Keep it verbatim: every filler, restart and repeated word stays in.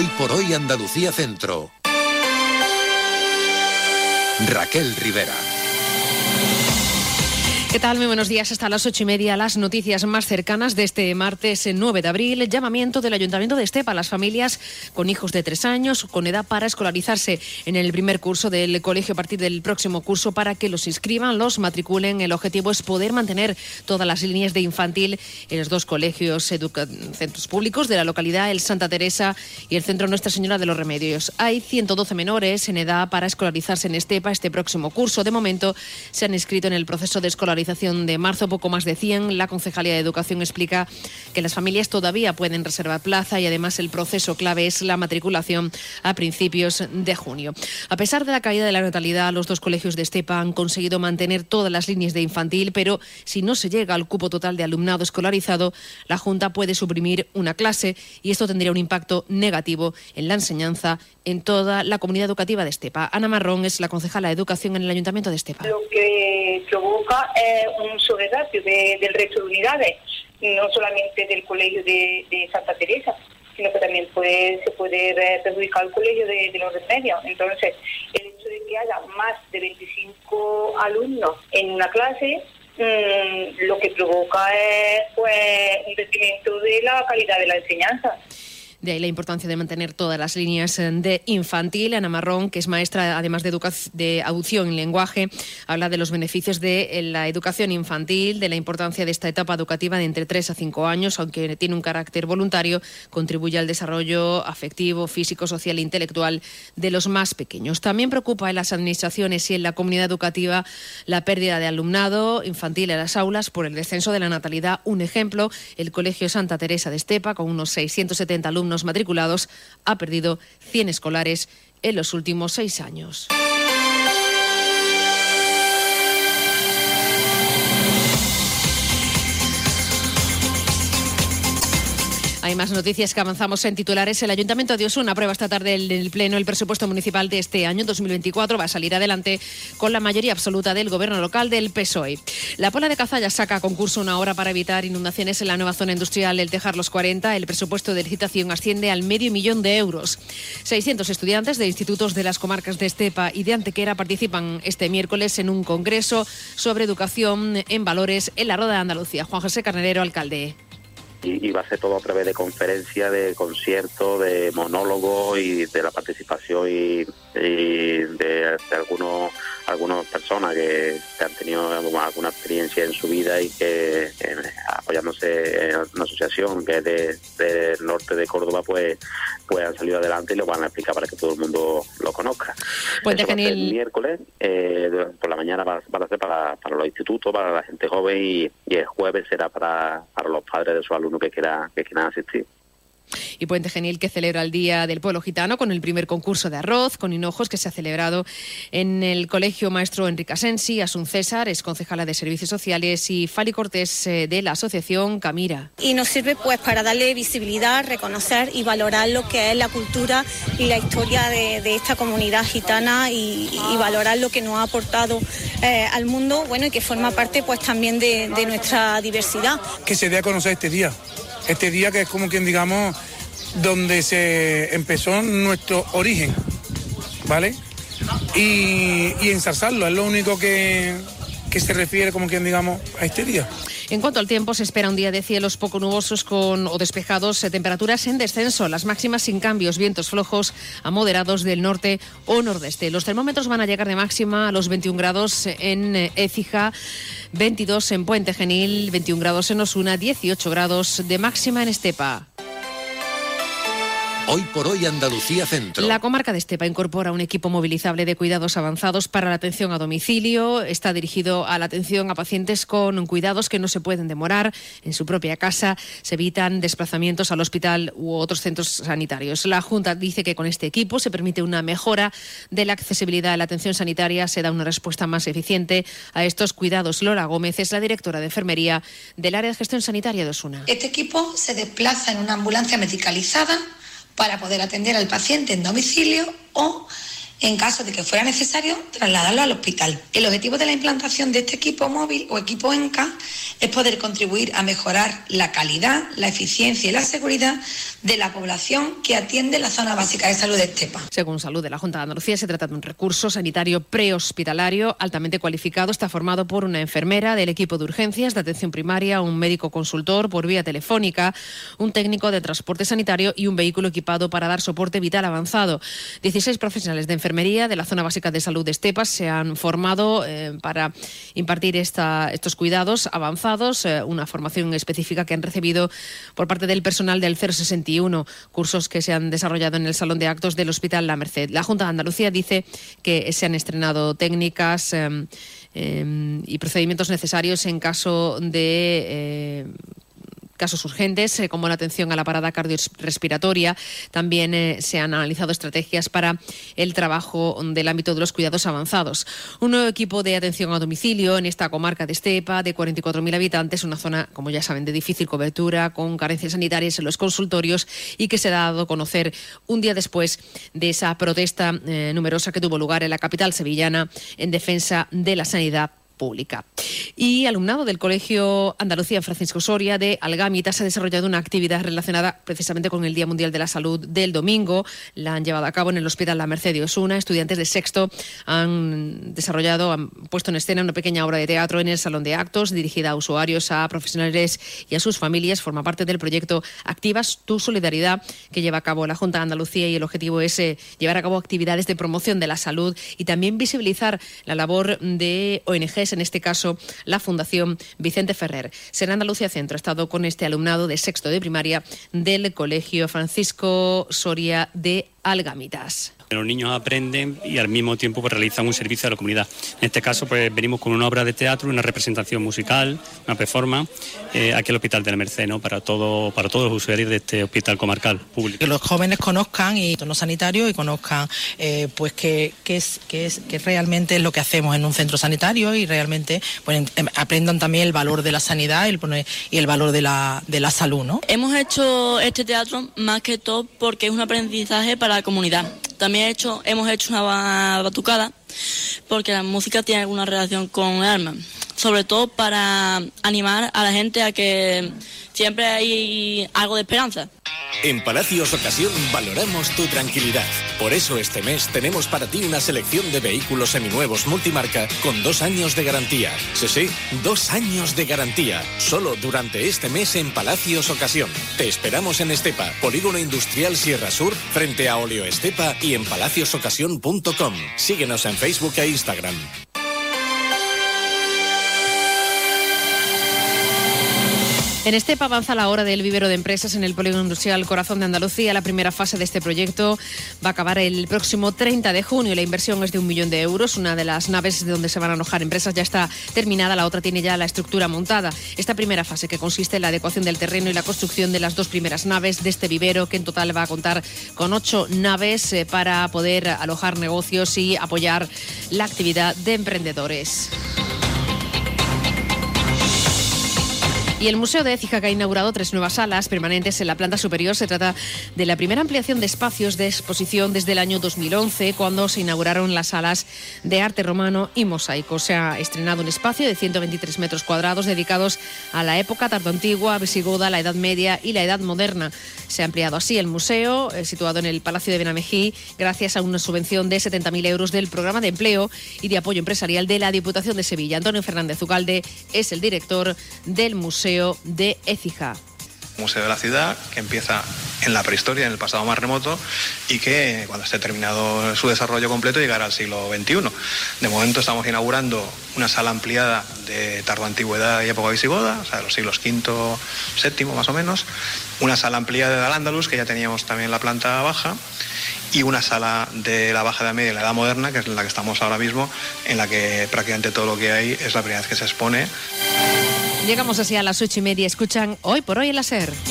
Hoy por hoy Andalucía Centro. Raquel Rivera. ¿Qué tal? Muy buenos días. Hasta las ocho y media, las noticias más cercanas de este martes nueve de abril. Llamamiento del Ayuntamiento de Estepa a las familias con hijos de tres años con edad para escolarizarse en el primer curso del colegio a partir del próximo curso para que los inscriban, los matriculen. El objetivo es poder mantener todas las líneas de infantil en los dos colegios, educa- centros públicos de la localidad, el Santa Teresa y el Centro Nuestra Señora de los Remedios. Hay ciento doce menores en edad para escolarizarse en Estepa este próximo curso. De momento se han inscrito en el proceso de escolarización de marzo poco más de cien. La Concejalía de Educación explica que las familias todavía pueden reservar plaza y además el proceso clave es la matriculación a principios de junio. A pesar de la caída de la natalidad, los dos colegios de Estepa han conseguido mantener todas las líneas de infantil, pero si no se llega al cupo total de alumnado escolarizado, la Junta puede suprimir una clase y esto tendría un impacto negativo en la enseñanza en toda la comunidad educativa de Estepa. Ana Marrón es la concejala de Educación en el Ayuntamiento de Estepa. Lo que provoca es un sobreratio de, del resto de unidades, no solamente del colegio de, de Santa Teresa, sino que también puede, se puede perjudicar el colegio de, de los Remedios. Entonces, el hecho de que haya más de veinticinco alumnos en una clase, mmm, lo que provoca es pues un detrimento de la calidad de la enseñanza. De ahí la importancia de mantener todas las líneas de infantil. Ana Marrón, que es maestra además de, educación, de audición y lenguaje, habla de los beneficios de la educación infantil, de la importancia de esta etapa educativa de entre tres a cinco años, aunque tiene un carácter voluntario, contribuye al desarrollo afectivo, físico, social e intelectual de los más pequeños. También preocupa en las administraciones y en la comunidad educativa la pérdida de alumnado infantil en las aulas por el descenso de la natalidad. Un ejemplo, el Colegio Santa Teresa de Estepa, con unos seiscientos setenta alumnos matriculados, ha perdido cien escolares en los últimos seis años. Hay más noticias que avanzamos en titulares. El Ayuntamiento de Osuna aprueba esta tarde en el Pleno el presupuesto municipal de este año dos mil veinticuatro. Va a salir adelante con la mayoría absoluta del Gobierno local del P S O E. La Pola de Cazalla saca a concurso una obra para evitar inundaciones en la nueva zona industrial El Tejar Los cuarenta. El presupuesto de licitación asciende al medio millón de euros. seiscientos estudiantes de institutos de las comarcas de Estepa y de Antequera participan este miércoles en un congreso sobre educación en valores en la Roda de Andalucía. Juan José Carnerero, alcalde. Y, y va a ser todo a través de conferencias, de conciertos, de monólogos y de la participación y, y de, de algunos algunas personas que, que han tenido alguna experiencia en su vida y que eh, apoyándose en una asociación que es de, del norte de Córdoba, pues pues han salido adelante y lo van a explicar para que todo el mundo lo conozca. Puente Genil. El miércoles, eh, por la mañana va, va a ser para, para los institutos, para la gente joven y, y el jueves será para, para los padres de sus alumnos que quieran, que quieran asistir. Y Puente Genil, que celebra el Día del Pueblo Gitano con el primer concurso de arroz con hinojos que se ha celebrado en el Colegio Maestro Enrique Asensi. Asun César es concejala de Servicios Sociales y Fali Cortés de la Asociación Camira. Y nos sirve pues para darle visibilidad, reconocer y valorar lo que es la cultura y la historia de, de esta comunidad gitana y, y valorar lo que nos ha aportado eh, al mundo, bueno, y que forma parte pues también de, de nuestra diversidad. Que se dé a conocer este día. Este día que es como quien digamos donde se empezó nuestro origen, ¿vale? Y, y ensalzarlo, es lo único que, que se refiere como quien digamos a este día. En cuanto al tiempo, se espera un día de cielos poco nubosos con o despejados, eh, temperaturas en descenso, las máximas sin cambios, vientos flojos a moderados del norte o nordeste. Los termómetros van a llegar de máxima a los veintiún grados en Écija, veintidós en Puente Genil, veintiún grados en Osuna, dieciocho grados de máxima en Estepa. Hoy por hoy Andalucía Centro. La comarca de Estepa incorpora un equipo movilizable de cuidados avanzados para la atención a domicilio. Está dirigido a la atención a pacientes con cuidados que no se pueden demorar en su propia casa. Se evitan desplazamientos al hospital u otros centros sanitarios. La Junta dice que con este equipo se permite una mejora de la accesibilidad a la atención sanitaria. Se da una respuesta más eficiente a estos cuidados. Lola Gómez es la directora de enfermería del área de gestión sanitaria de Osuna. Este equipo se desplaza en una ambulancia medicalizada para poder atender al paciente en domicilio o en caso de que fuera necesario trasladarlo al hospital. El objetivo de la implantación de este equipo móvil o equipo ENCA es poder contribuir a mejorar la calidad, la eficiencia y la seguridad de la población que atiende la zona básica de salud de Estepa. Según Salud de la Junta de Andalucía, se trata de un recurso sanitario prehospitalario altamente cualificado. Está formado por una enfermera del equipo de urgencias de atención primaria, un médico consultor por vía telefónica, un técnico de transporte sanitario y un vehículo equipado para dar soporte vital avanzado. dieciséis profesionales de enfermería de la zona básica de salud de Estepa se han formado eh, para impartir esta, estos cuidados avanzados, eh, una formación específica que han recibido por parte del personal del cero sesenta y uno, cursos que se han desarrollado en el Salón de Actos del Hospital La Merced. La Junta de Andalucía dice que se han estrenado técnicas eh, eh, y procedimientos necesarios en caso de... Eh, casos urgentes, eh, como la atención a la parada cardiorrespiratoria. También eh, se han analizado estrategias para el trabajo del ámbito de los cuidados avanzados. Un nuevo equipo de atención a domicilio en esta comarca de Estepa, de cuarenta y cuatro mil habitantes, una zona, como ya saben, de difícil cobertura, con carencias sanitarias en los consultorios y que se ha dado a conocer un día después de esa protesta eh, numerosa que tuvo lugar en la capital sevillana en defensa de la sanidad pública. Y alumnado del Colegio Andalucía Francisco Soria de Algámitas ha desarrollado una actividad relacionada precisamente con el Día Mundial de la Salud del domingo. La han llevado a cabo en el Hospital La Merced de Osuna. Estudiantes de sexto han desarrollado, han puesto en escena una pequeña obra de teatro en el Salón de Actos dirigida a usuarios, a profesionales y a sus familias. Forma parte del proyecto Activas tu Solidaridad que lleva a cabo la Junta de Andalucía, y el objetivo es eh, llevar a cabo actividades de promoción de la salud y también visibilizar la labor de O N Ges, en este caso la Fundación Vicente Ferrer. Será Andalucía Centro ha estado con este alumnado de sexto de primaria del Colegio Francisco Soria de Algámitas. Los niños aprenden y al mismo tiempo pues, realizan un servicio a la comunidad. En este caso pues venimos con una obra de teatro, una representación musical, una performance eh, aquí al Hospital de la Merced, ¿no? para, todo, para todos los usuarios de este hospital comarcal público. Que los jóvenes conozcan el entorno sanitario y conozcan eh, pues qué es, qué es, qué realmente es lo que hacemos en un centro sanitario, y realmente pues, aprendan también el valor de la sanidad y el, y el valor de la, de la salud, ¿no? Hemos hecho este teatro más que todo porque es un aprendizaje para la comunidad. También he hecho, hemos hecho una batucada porque la música tiene alguna relación con el alma, sobre todo para animar a la gente a que siempre hay algo de esperanza. En Palacios Ocasión valoramos tu tranquilidad. Por eso este mes tenemos para ti una selección de vehículos seminuevos multimarca con dos años de garantía. Sí, sí, dos años de garantía. Solo durante este mes en Palacios Ocasión. Te esperamos en Estepa, Polígono Industrial Sierra Sur, frente a Oleo Estepa, y en palacios ocasión punto com. Síguenos en Facebook e Instagram. En Estepa avanza la hora del vivero de empresas en el Polígono Industrial Corazón de Andalucía. La primera fase de este proyecto va a acabar el próximo treinta de junio. La inversión es de un millón de euros. Una de las naves de donde se van a alojar empresas ya está terminada, la otra tiene ya la estructura montada. Esta primera fase, que consiste en la adecuación del terreno y la construcción de las dos primeras naves de este vivero, que en total va a contar con ocho naves eh, para poder alojar negocios y apoyar la actividad de emprendedores. Y el Museo de Écija, que ha inaugurado tres nuevas salas permanentes en la planta superior. Se trata de la primera ampliación de espacios de exposición desde el año dos mil once, cuando se inauguraron las salas de arte romano y mosaico. Se ha estrenado un espacio de ciento veintitrés metros cuadrados dedicados a la época tardoantigua, visigoda, la Edad Media y la Edad Moderna. Se ha ampliado así el museo, eh, situado en el Palacio de Benamejí, gracias a una subvención de setenta mil euros del Programa de Empleo y de Apoyo Empresarial de la Diputación de Sevilla. Antonio Fernández Ucalde es el director del Museo de Écija. Museo de la ciudad, que empieza en la prehistoria, en el pasado más remoto, y que cuando esté terminado su desarrollo completo llegará al siglo veintiuno. De momento estamos inaugurando una sala ampliada de tardoantigüedad y época visigoda, o sea, de los siglos quinto, séptimo más o menos, una sala ampliada de Al-Ándalus, que ya teníamos también en la planta baja, y una sala de la Baja Edad Media y la Edad Moderna, que es en la que estamos ahora mismo, en la que prácticamente todo lo que hay es la primera vez que se expone. Llegamos así a las ocho y media. Escuchan Hoy por Hoy en la SER.